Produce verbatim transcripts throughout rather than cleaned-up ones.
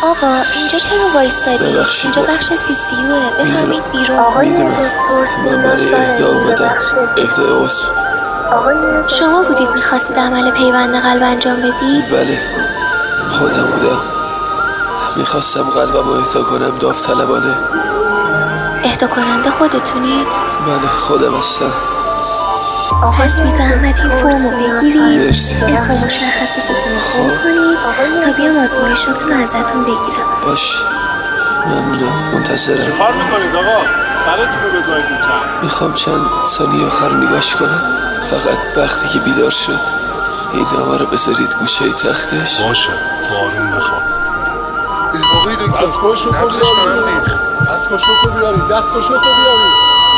آقا اینجا چرا وایستادی؟ اینجا بخش سی سی اوه، بفرمایید بیرون. میدونم من برای اهدا اومدم. اهدا عضو. شما بودید میخواستید عمل پیوند قلب انجام بدید؟ بله خودم بودم. میخواستم قلبم رو اهدا کنم داوطلبانه. اهدا کننده خودتونید؟ بله خودم هستم. پس بی زحمت این فرمو بگیرید، مرسی. اسم و مشخصاتتون رو پر کنید تا بیام آزمایشاتون رو ازتون بگیرم. باش ممنونم، منتظرم. چیکار میکنید آقا؟ سرتون رو بذارید رو تن. میخوام چند ثانیه آخر نگاش کنم، فقط وقتی که بیدار شد این نامه رو بذارید گوشه تختش. باشه تو آروم بخواب. آقای دکتر دستگاهشو تو بیارید، دستگاهشو تو بیارید، دستگاهشو تو بیارید.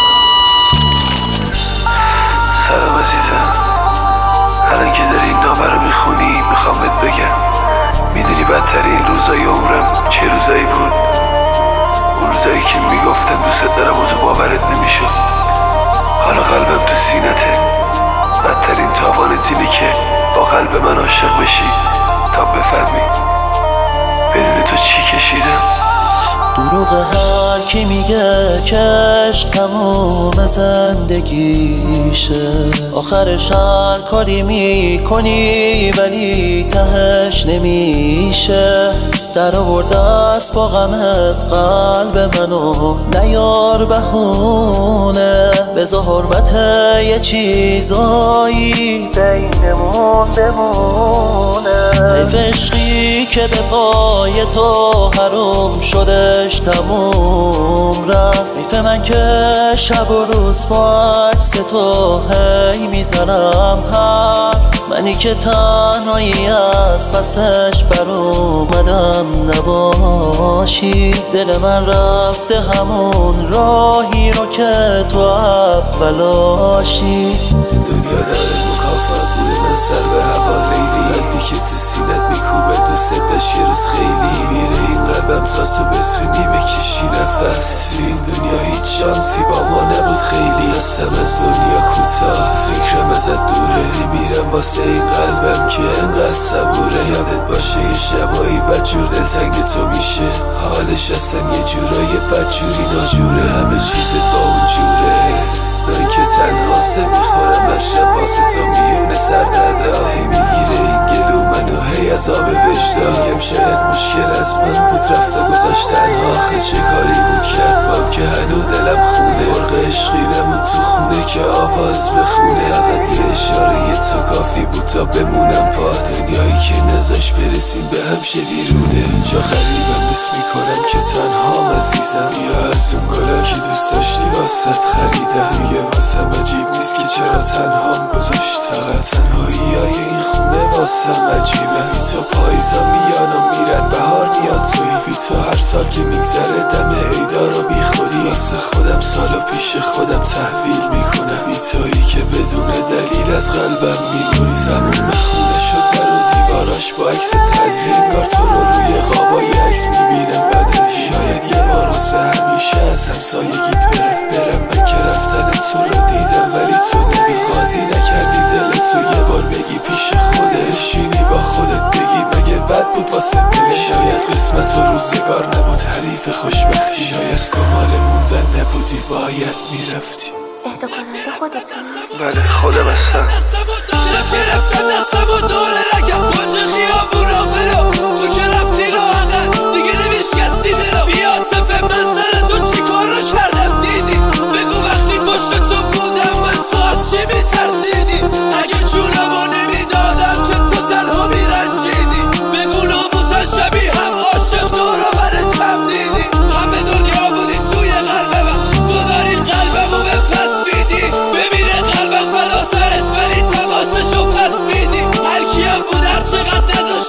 سلام عزیزم، الان که داری این نامه رو میخونی میخوام بهت بگم میدونی بدترین روزای عمرم چه روزایی بود؟ اون روزایی که میگفتم دوست دارم و تو باورت نمیشد. حالا قلبم تو سینته. بدترین تاوانت اینه که با قلب من عاشق بشی تا بفهمی بدون تو چی کشیدم. دروغ هر کی میگه که عشق تموم زندگیشه، آخرش هر کاری میکنی ولی تهش نمیشه. در آورده است با غمت قلب منو، نیار بهونه بذار حرمت یه چیزایی بینمون بمونه. حیف عشقی که به پای تو حروم شدش تموم رفت. حیف من که شب و روز با عکس تو هی میزنم حرف. منی که تنهایی از پسش بر اومدم نباشی. دل من رفته همون راهی رو که تو اولاشی. دنیا داره مکافات بوده من سر به هوا لیلی. قلبی که تو سینت میکوبه دوست داشت یه روز خیلی میره این قلبم ساسو بسونی بکشی نفس. تو این دنیا هیچ شانسی با ما نبود خیلی. هستم از دنیا کوتاه فکرم ازت دوره. میرم واسه این قلبم که انقدر صبوره. یادت باشه یه شبایی بدجور دلتنگ تو میشه. حالش اصلا یه جورای بدجوری ناجوره. همه چیزت با اون جوره. من که تنها سه میخورم هر شب واسه تو میونه سردرده آهی میگیره این گلو منو هی از آب وجدان. میگم شاید مشکل از من بود رفت و گذاشت تنها. آخه چه کاری بود کرد بام که هنو دلم خونه. مرغ عشقینمون تو خونه که آواز بخونه. فقط یه اشاره تو کافی بود تا بمونم پات. دنیایی که نذاش برسیم به هم شویرونه. اینجا غریبم حس میکنم که تنهام عزیزم. یا از اون گلا که دوست داشتی واسط خریدم. دیگه واسم عجیب نیست که چرا تنهام گذاشت. فقط تنهایی های این خونه واسم عجیبه. بی تو پاییزا میان و میرن بهار میاد توی. بی تو هر سال که میگذره دم عیدا رو بی خودی واسه خودم سالو پیش خودم تحویل میکنم. بی تویی که بدون دلیل از قلبم میبودی. تموم خونه شد در و دیواراش با عکس تعزیه. انگار تو رو روی قابای عکس میبینم بعد از شاید یه بار واسه همیشه از همسایگیت برم برم من که رفتن تو رو دیدم ولی تو نمیخوازی نکردی دلتو یه بار بگی پیش خودت. شینی با خودت بگی مگه بد بود واسه دلت. شاید قسمت و روزگار نبود حریف خوشبختی. شاید تو مال موندن نبودی باید میرفتی. اهدا کننده خودتونی؟ بله خودم هستم. رفتی رفتن دستم و دوره رکم کنج خیابونا فدا. تو که رفتی رو عقل دیگه نمیشکستی دلو. بیاتفه من سر تو چی کار رو کردم دیدی. بگو وقتی پشت تو بودم من تو از چی میترسیدی. اگه جونمو نمیدادم که تو تنها میرنجیدی. بگو ناموسن شبیه هم عاشق دورو بره کم دیدی. همه دنیا بودی توی قلب من. تو داری قلبمو به پس میدی. بمیره قلبم فلا سرت ولی تماسشو پس میدی. هر کیم بود هر چقدر نداشت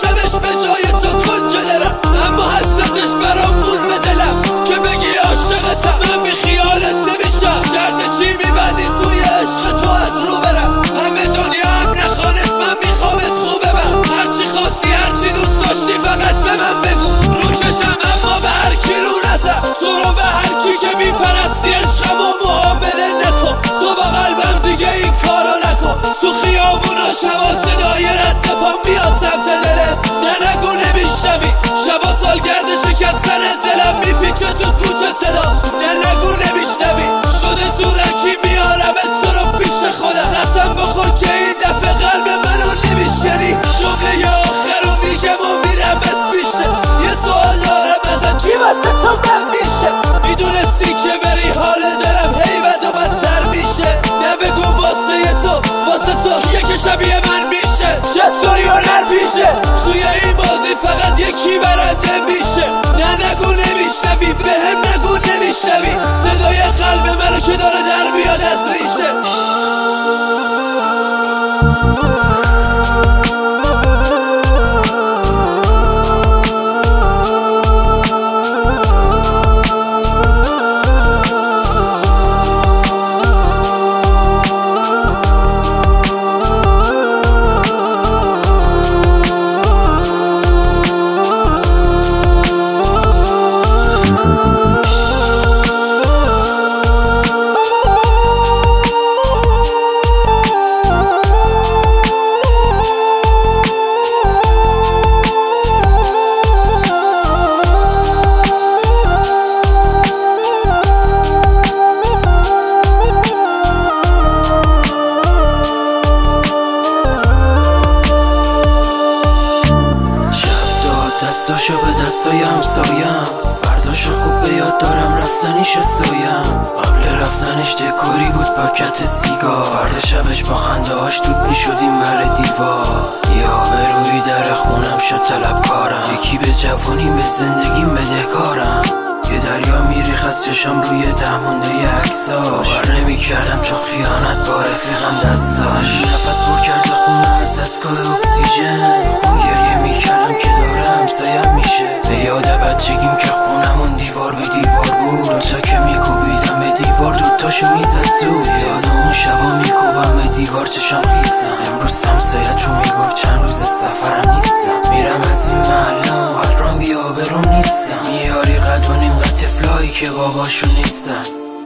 دستشو به دستای همسایم، فرداشو خوب به یاد دارم رفتنی شد سایم. قبل رفتنش دکوری بود پاکت سیگار، فردا شبش با خنده هاش دود میشدیم بر دیوار. یا به روی در خونم شد طلبکارم، یکی به جوونیم به زندگیم بدهکارم. یه دریا میریخ از چشم روی ته مونده عکساش، باور نمی کردم تو خیانت با رفیقم دستاش. نفس پر کرده خونه از دستگاه اکسیژن، خون گریه می کردم که داره همسایم میشه. به یاد بچگیم که خونمون دیوار به دیوار بود، دوتا که میکوبیدم به دیوار دوتاشو میزد زود. یاد اون شبا میکوبم به دیوار چشم خیستم، امروز همسایتون میگفت چند روز سفرم نیستم. میرم از این محلم قدرام بی آبروم نیستم، میاری قد و نیم قد طفلایی که باباشون نیستن.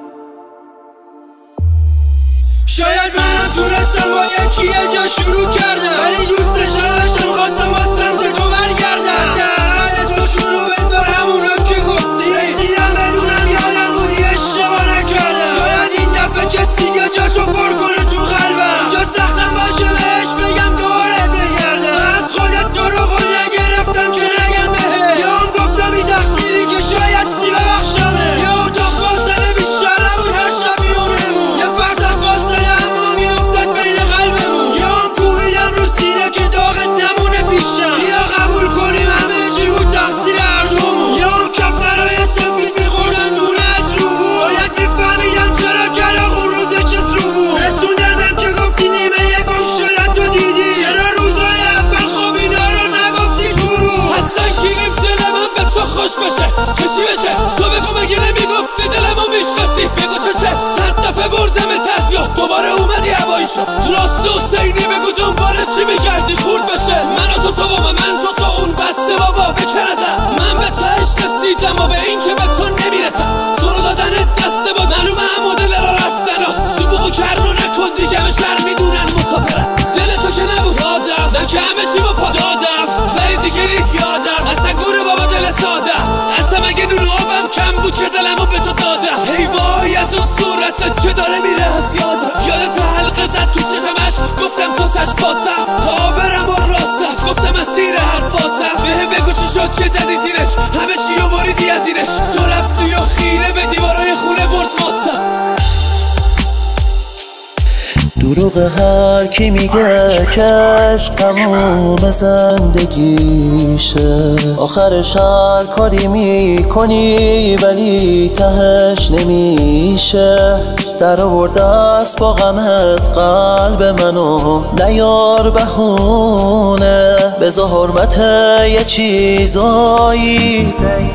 شاید من تونستم با یکی یه جا شروع کردم، ولی دوستش داشتم خواستم با سمت تو برگردم. در تو شروع بذار همونا که گفتی، رسیدم بدونم یادم بودی اشتباه نکردم. شاید این دفعه کسی یه جا تو پر کنه تو قلبم، اینجا سختم باشه بهش بگم دوباره بگردم. از خودت تو رو قول نگرفتم که نگم بهت، یا هم گفتم این تقصیری که شاید سی ببخشمه، یا تا فاصله بیشتر نبود هر شب میونمون، یه فرد فاصله اما میافتاد بین قلبمون. یا هم کوبیدم رو سینه که داغت نمونه پیشم، یا قبول کنیم همه چی بود تقصیر هر دومون. یا هم کفترهای سفید میخوردن دونه از رو بود، باید میفهمیدم چرا کلاغ اون روزه چه رو بود. رسوندن بهم که گفتی نیمه یکم شاید تو دیدی، چرا روزهای اول خواب اینا رو نگفتی تو رو. اصلا گیریم دل من به تو خوش بشه که چی بشه، تو بگو مگه نمیگفتی دلمو میشناسی. بگو چشه صد دفعه بردمت از یاد، دوباره اومدی هوایی شد راست حسینی. بگو دنباله چی میگردی خورد بشه، من و تو تو و من تو تو اون بسته بابا بکن ازم. من به تهش رسیدم و به این که به تو نمیرسم، تو رو دادن دسته با معلومه هم مدل را رفتنات. سبوقو کرنو نکن دیگه به شر میدونن مسافرم. دل تو که نبود آدم، نه که همه چی با پا دادم، ولی دیگه نیست یادم اصلا گوره بابا دل سادم. اصلا مگه نور آبم کم بود که دلمو به تو دادم. ای وای از اون صورتت که داره میره از یادم، یادت حلقه زد تو چشمش گفتم تو تش پاتم، آبرم و راتم گفتم اسیر حرفاتم. به بگو چی شد که زدی زیرش، همه چی و بریدی از اینش، تو رفتی و خیره به دیوارای خونه برد ماتم. دروغ هر کی میگه که عشق تموم زندگیشه، آخرش هر کاری میکنی ولی تهش نمیشه. در آورده است با غمت قلب منو، نیار بهونه بذار حرمت یه چیزایی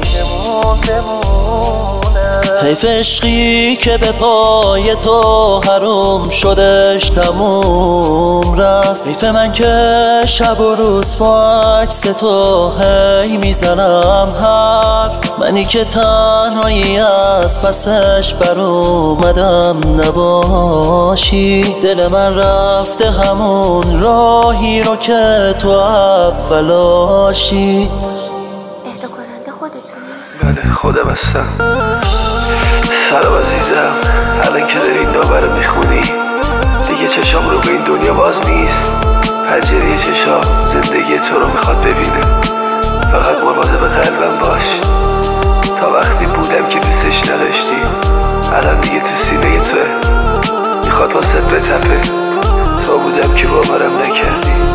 حیف عشقی که به پای تو حروم شدش تموم رفت. حیف من که شب و روز با عکس تو هی میزنم حرف، منی که تنهایی از پسش بر اومدم نباشی. دل من رفته همون راهی رو که تو اولاشی. اهدا کننده خودتونی؟ بله خودم هستم. سلام عزیزم، الان که داری این نامه رو میخونی دیگه چشام رو به این دنیا باز نیست. پنجره چشام زندگی تو رو میخواد ببینه. فقط مواظب قلبم باش، تا وقتی بودم که دوستش نداشتی الان دیگه تو سینه توه، میخواد واسه بتپه. تا بودم که باورم نکردی.